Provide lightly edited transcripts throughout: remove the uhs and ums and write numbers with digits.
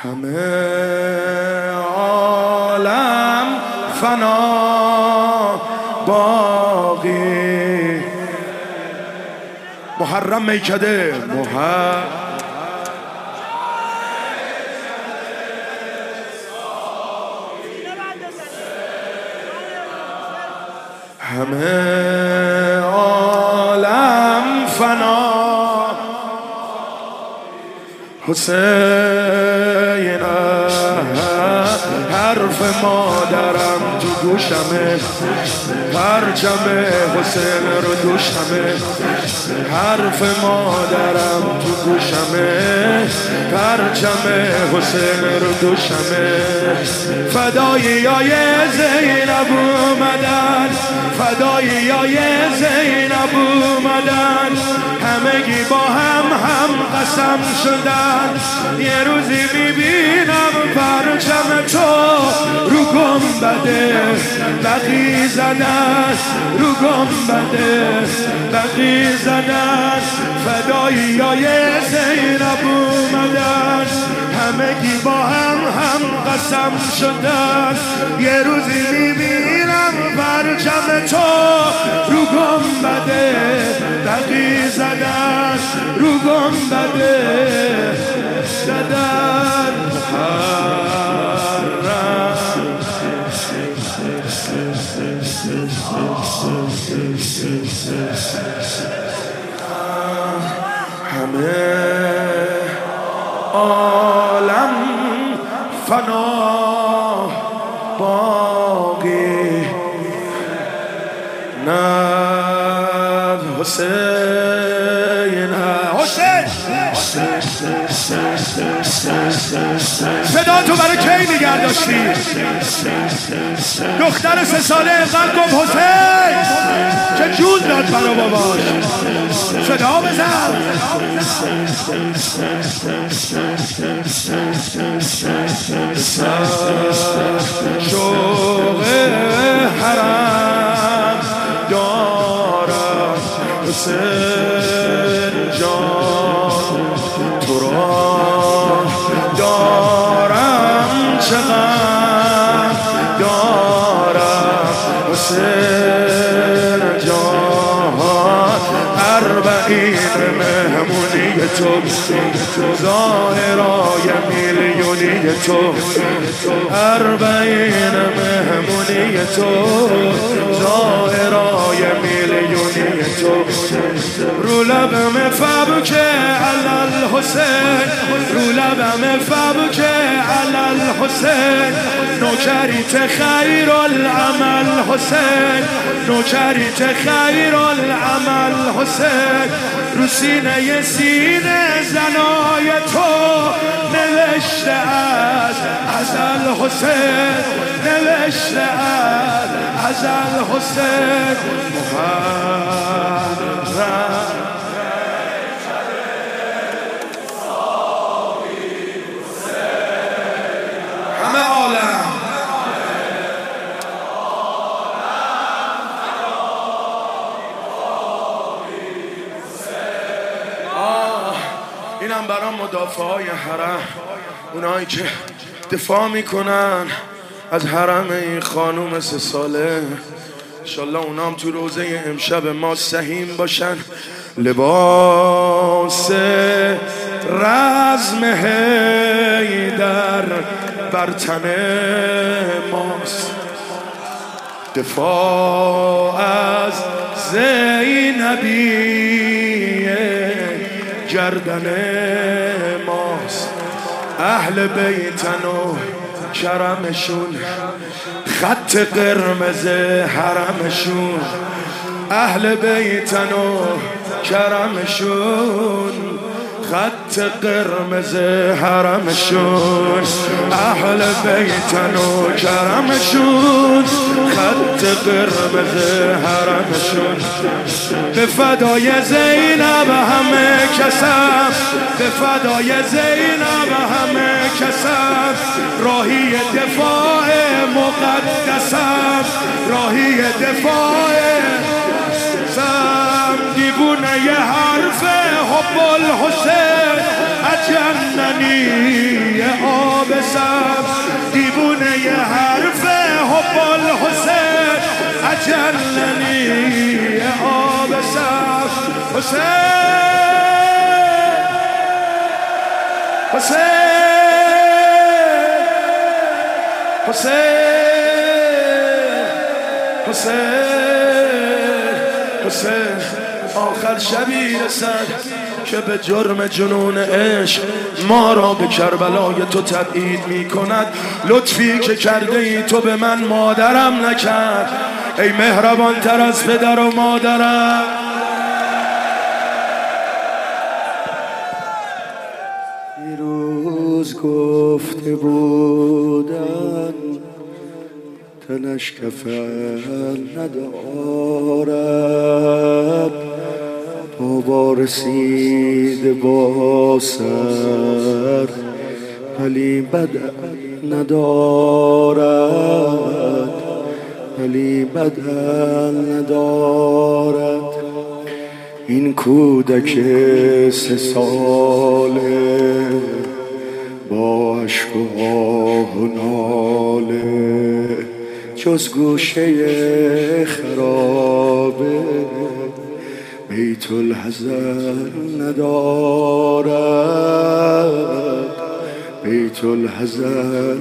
همه عالم فنا باقی. محرم میکده همه عالم فنا حسین حرف مادرم تو گوشمه، پرچم حسین رو دوشمه. حرف مادرم تو گوشمه، پرچم حسین رو دوشمه. فداییای زینب اومدن، فداییای زینب اومدن، همگی با هم قسم شدن. یه روزی میبینم پرچم تو رو گنبده بقی زدن، رو گنبده بقی زدن. فداییای زینب اومدن، همگی با هم قسم شدن. یه روزی میبینم پرچم تو رو گنبده بقی زدن، رو گنبده زدن. همه عالم فنا باقی، نه حسین صدا تو برای کی نگه داشتی؟ دختر 3 ساله اینقدر گفت حسین که جون داد برا باباش. صدا بزن. شوق حرم دارم حسین جان، تو را دارم چقدر دارم حسین جان. اربعین مهمونی تو، ظاهرای میلیونی تو. اربعین مهمونی تو، ظاهرای میلیونی تو. رو لبم فبک علل حسین، رو لبم فبک علل حسین. نوکریت خیر العمل حسین، نوکریت خیر العمل حسین. رو سینه زنای تو نوشته از ازل حسین، نوشته از ازل حسین. محرم همه عالم اینم برای مدافعای حرم، اونایی که دفاع میکنن از حرم این خانوم 3 ساله. انشالله اونام تو روزه امشب ما سهیم باشن. لباس رزم حیدر بر تن ماست، دفاع از زینبی گردن ماست. اهل بیتن و کرمشون، خط قرمز حرمشون. اهل بیتن و کرمشون، خط قرمز حرمشون. اهل بیتن و کرمشون، خط قرمز حرمشون. به فدای زینب همه کسم، به فدای زینب همه کسم. راهی دفاع مقدسم، راهی دفاع سم. دیوونه ی حرف حب الحسین اجننی بزن دیوونه ی حرف حب الحسین اجلنی آب سر حسین حسین حسین حسین حسین آخر شبی رسد که به جرم جنون عشق ما را به کربلای تو تبعید می کند. لطفی که کرده ای تو به من مادرم نکرد، ای مهربان تر از پدر و مادرم. دیروز گفته بودن تنش کفن ندارد، بابا رسید با سر ولی بدن ندارد، ولی بدن ندارد. این کودک 3 ساله با عشق و آه و ناله جز گوشه خرابه بیت الحزن ندارد، بیت الحزن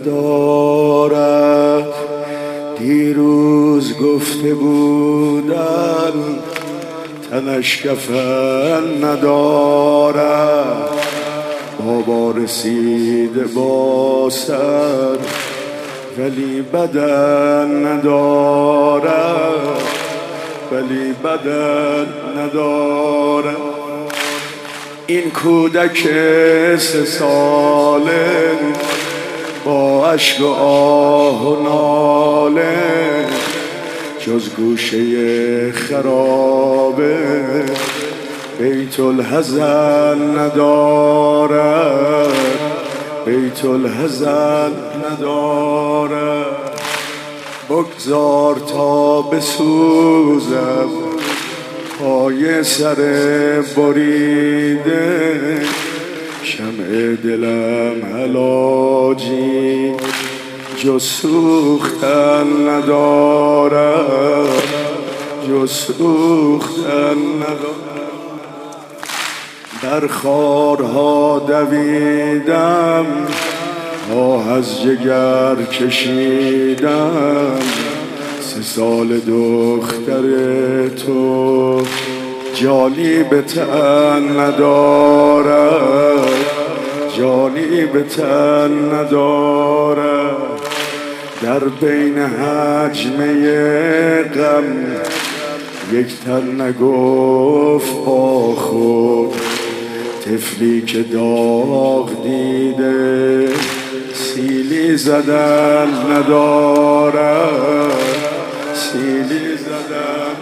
ندارد. دیروز گفته بودن تنش کفن ندارد، بابا رسید با سر ولی بدن ندارد، ولی بدن ندارد. این کودک 3 ساله با عشق و آه و ناله جز گوشه خرابه بیت الحزن ندارد، بیت الحزن ندارد. بگذار تا بسوزم پای سر بریده، شمع دلم علاجی جز سوختن ندارد، جز سوختن ندارد. در خارها دویدم آه از جگر کشیدم، 3 سال دختر تو جانی به تن ندارد، جانی به تن ندارد. در بین حجمه غم یک تن نگفت با خود، طفلی که داغ دیده سیلی زدن ندارد، سیلی زدن.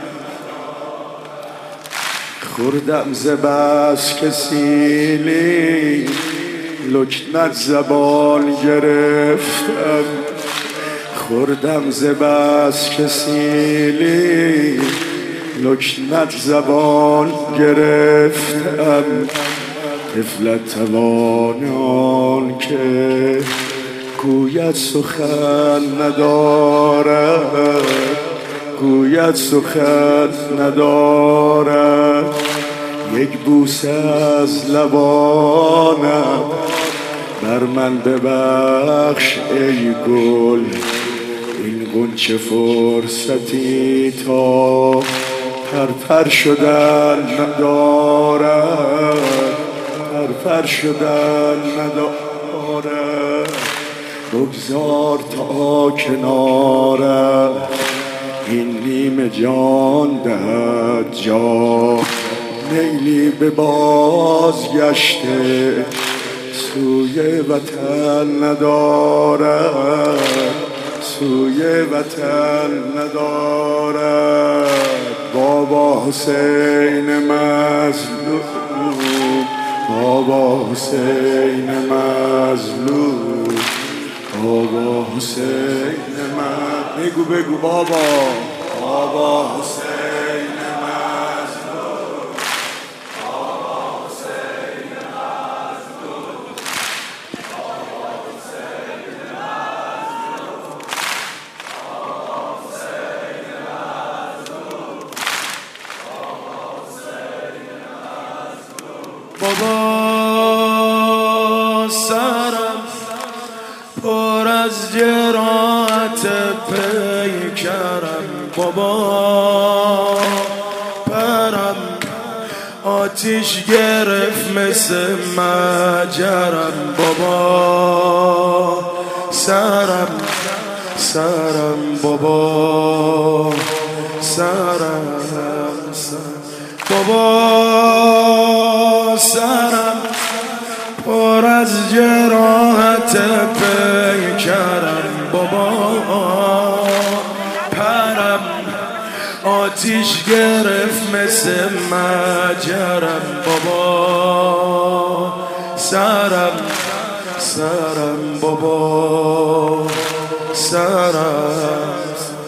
خوردم ز بس که سیلی لکنت زبان گرفتم، خوردم ز بس که سیلی لکنت زبان گرفتم. طفلت توانان که گوید سخن ندارد، گوید سخن ندارد. یک بوسه از لبانم بر من ببخش ای گل، این غنچه فرصتی تا پرپر شدن ندارد، پرپر شدن ندارد. بگذار تا کنارم این نیمه جان دهد جا، میلی به بازگشته سوی وطن ندارد، سوی وطن ندارد. بابا حسین مظلوم، بابا حسین مظلوم، بابا حسین مظلوم. بگو بگو بابا، بابا حسین مظلوم، بابا حسین مظلوم، بابا حسین سرم پر از جراحت پیکرم بابا پرم آتیش گرفت مثل مجرم بابا سرم بابا سرم بابا سرم پر از جراحت پیکرم بابا پرم آتیش گرفت مثل مجرم بابا سرم بابا سرم